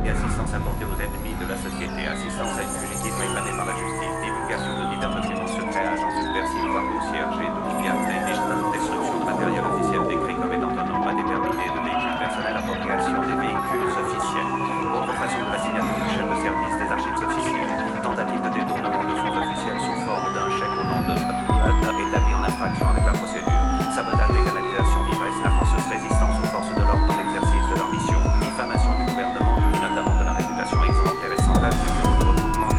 et assistance apportée aux ennemis de la société, assistance à une fugitive émanée par la justice, divulgation de divers documents secrets à agents subversifs, voire concierges et double-garde, destruction de matériel officiel décrit comme étant un nombre indéterminé de véhicules personnels, appropriation des véhicules officiels, contrefaçon de la signature du chef de service des archives officielles, tentative de détournement de fonds officiels sous forme d'un chèque au nom de établi en infraction avec la procédure, sabotage, légalisation d'ivresse, affreuse résistance aux forces de l'ordre dans l'exercice de leur mission, diffamation du gouvernement, notamment de la réputation exemplaire et sans base du bureau de recrutement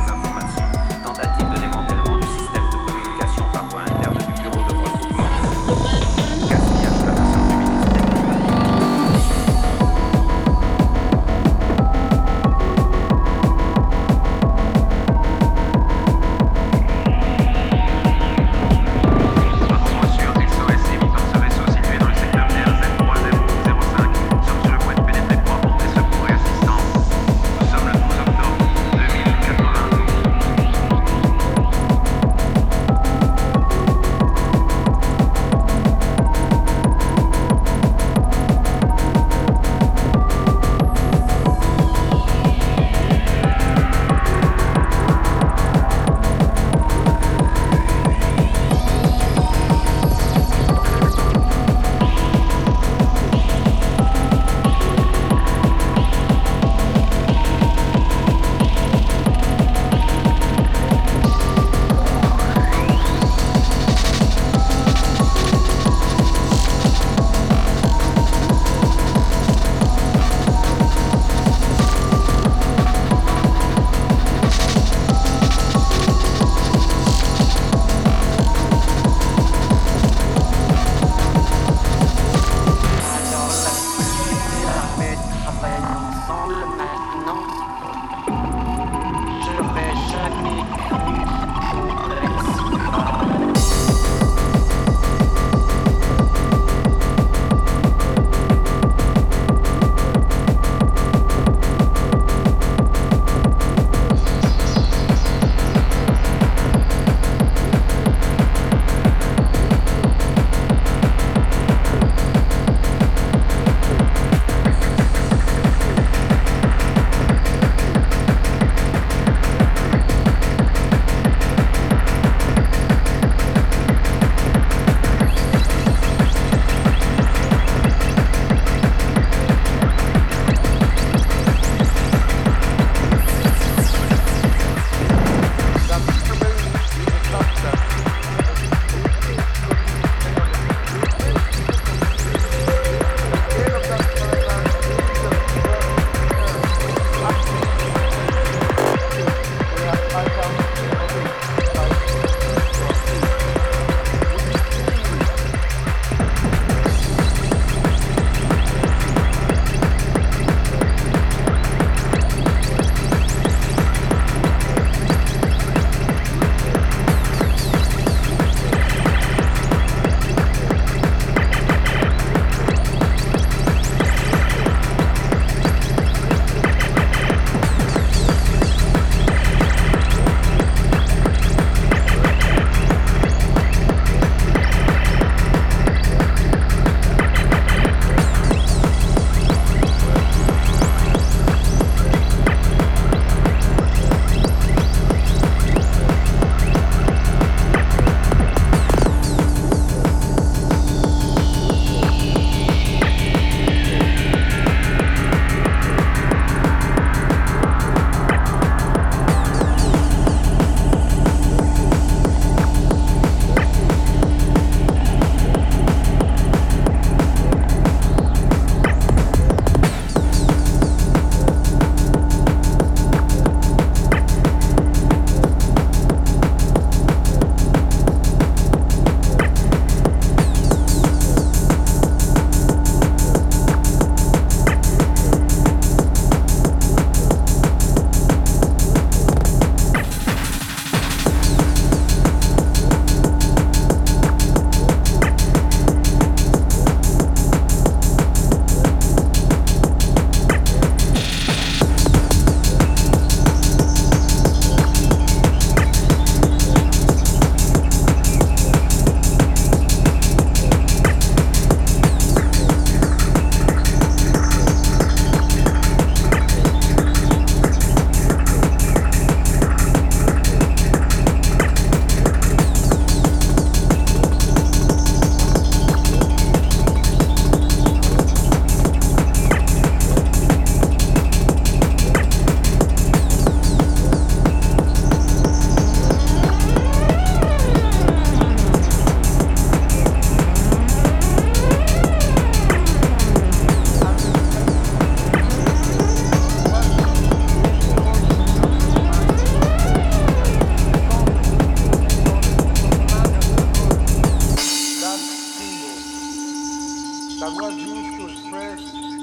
that was used to express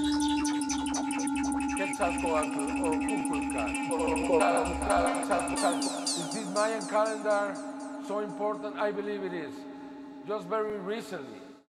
Quetzalcoatl or Kukulkan. Is this Mayan calendar so important? I believe it is. Just very recently,